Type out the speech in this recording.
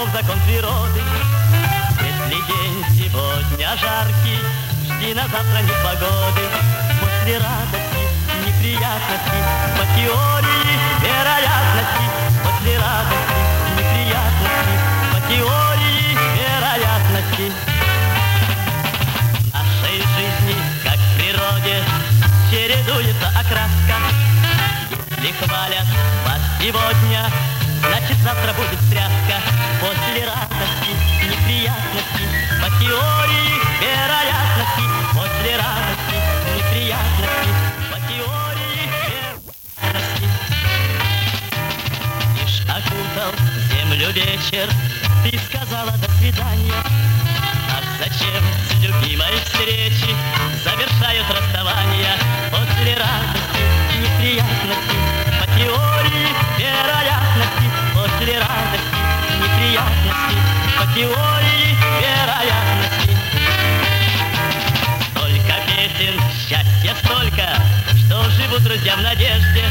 таков закон природы. Если день сегодня жаркий, жди на завтра непогоды. После радости неприятности, по теории вероятности. После радости неприятности, по теории вероятности. В нашей жизни, как в природе, чередуется окраска. Если хвалят вас сегодня, значит завтра будет тряска. После радости неприятности, по теории вероятности. После радости неприятности, по теории вероятности. Лишь окутал землю вечер, ты сказала до свидания. Ах, зачем с любимой встречи завершают расставания? После радости неприятности, по теории вероятности. После радости неприятности, по теории вероятности. Столько песен, счастья столько, что живут друзья в надежде.